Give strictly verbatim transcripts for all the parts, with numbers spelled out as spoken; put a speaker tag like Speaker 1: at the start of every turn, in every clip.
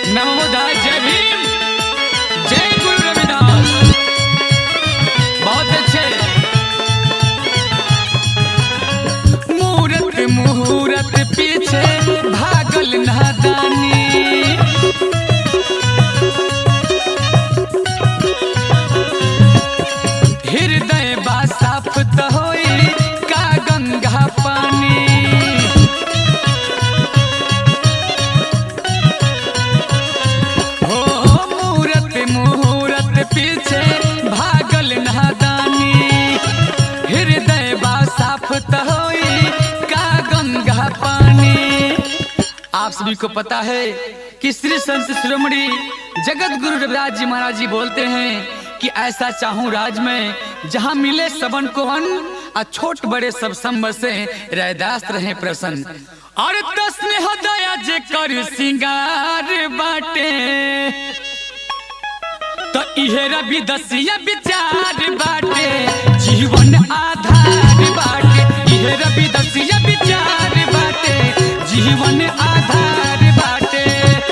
Speaker 1: नमोदाय जय भीम जय गुरु रविदास। बहुत अच्छे। मूरत मुहूर्त पीछे भागल नादानी, हृदय बा साफ त होई का गंगा पानी। पीछे भागल नादानी, हृदय बा साफ त होई का गंगा पानी। आप सभी को पता है कि श्री संत शिरोमणि जगत गुरु रविदास जी महाराज जी बोलते हैं कि ऐसा चाहूं राज में जहां मिले सबन को अन्न और छोट बड़े सब संग से रैदास रहे प्रसन्न। और तस्ने हदया जे कर सिंगार बाटे तो इहे रवि दसिया विचार बाटे, जीवन आधार बाटे। इहे रवि दसिया विचार बाटे, जीवन आधार बाटे।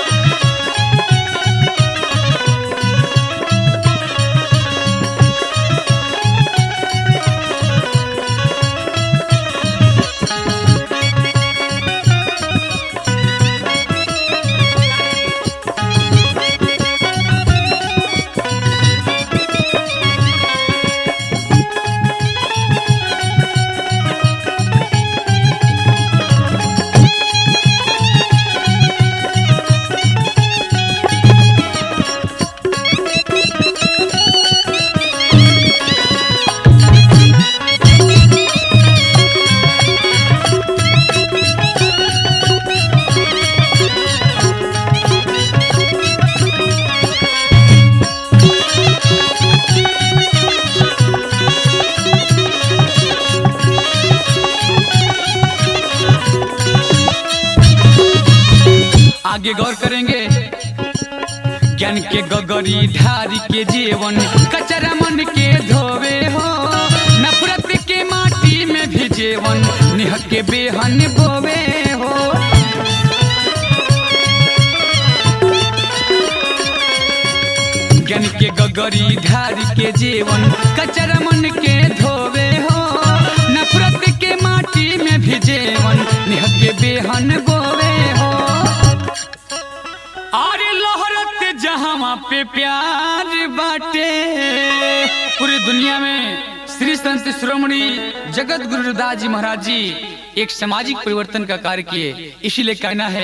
Speaker 1: आगे गौर करेंगे। ज्ञान के गगरी ढारी के जीवन कचरा मन के धोवे हो, नफरत के माटी में भी जीवन निह के बेहन बोवे हो। ज्ञान के गगरी ढारी के जीवन कचरा मन के धोवे हो, नफरत के माटी में भी जीवन निह के बेहन बोवे हो। और लहरत जहां पे प्यार बाटे, पूरी दुनिया में श्री संत शिरोमणि जगत गुरु रविदास जी महाराज जी एक सामाजिक परिवर्तन का कार्य किए, इसीलिए कहना है।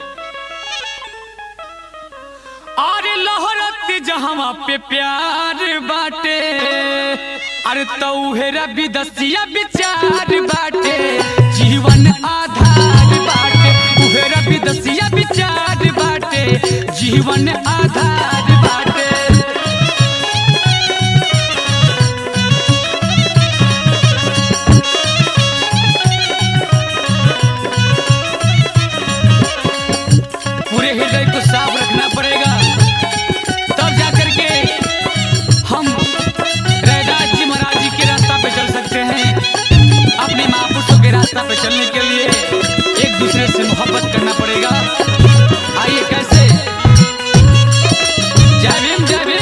Speaker 1: और लहरत जहां पे प्यार बाटे, अरे तो है रवि दसिया विचार बाटे, जीवन आधार बाटे। उहे रवि दसिया विचार बाटे, जीवन आधार बाटे। पूरे हृदय को साफ रखना पड़ेगा, तब जाकर के हम रविदास जी महाराज जी के रास्ता पे चल सकते हैं। अपने महापुरुषों के रास्ता पे चलने के लिए एक दूसरे से मोहब्बत करना पड़ेगा। आइए कैसे? जय भीम जय भीम।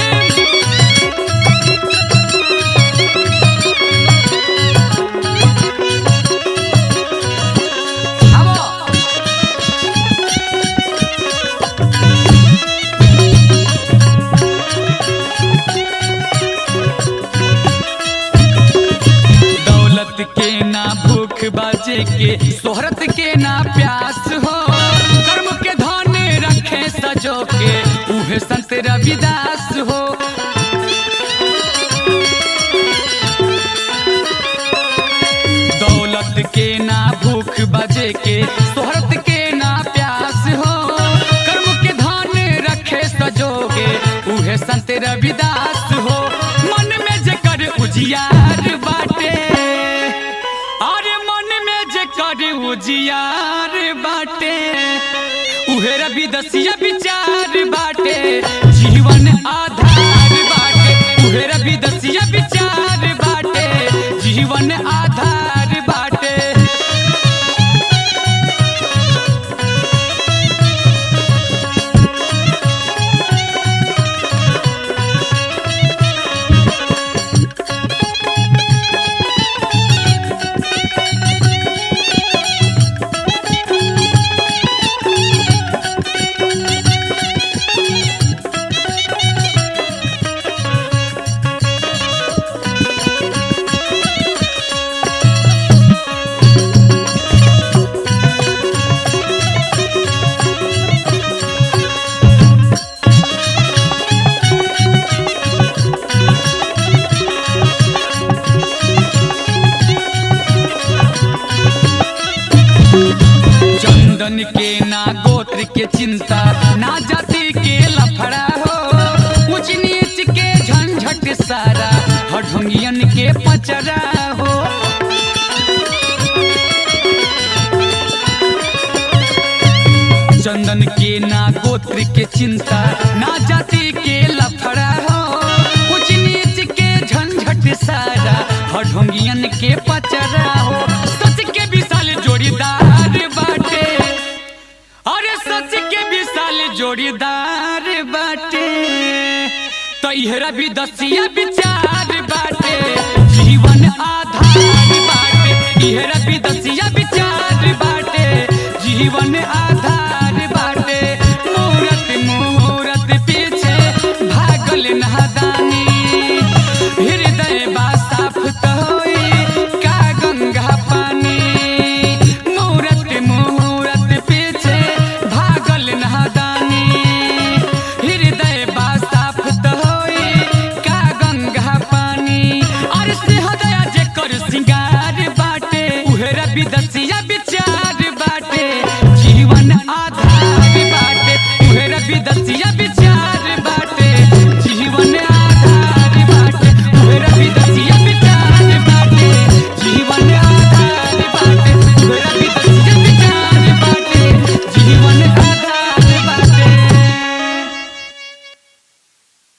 Speaker 1: दौलत के ना भूख बाजे के, शोहरत के ना प्यास हो, कर्म के धन रखे सजो के, उहे संत रविदास हो। दौलत के ना भूख बाजे के, शोहरत के ना प्यास हो, कर्म के धन रखे सजो के, उहे संत रविदास हो। मन में जेकर उजियार बाटे, कर उजियार बाटे, उहे रवि दसिया विचार बाटे, जीवन आधार बाटे। उहे रवि दसिया विचार बाटे, जीवन आधार बाटे। चंदन के ना गोत्र के चिंता, ना जाति के लफड़ा हो, ऊंच नीच के झंझट सारा, हठंगियन के पचरा हो। चंदन के ना गोत्र के चिंता, ना जाति के लफड़ा हो, ऊंच नीच के झंझट सारा, हठंगियन के पचरा हो। सच के विशाल जोड़ीदार बाटे, अरे सच के विशाल जोड़ीदार बाटे, तो इहरा भी दसिया विचार बाटे, जीवन आधार बाटे, इहरा भी दसिया विचार बाटे, जीवन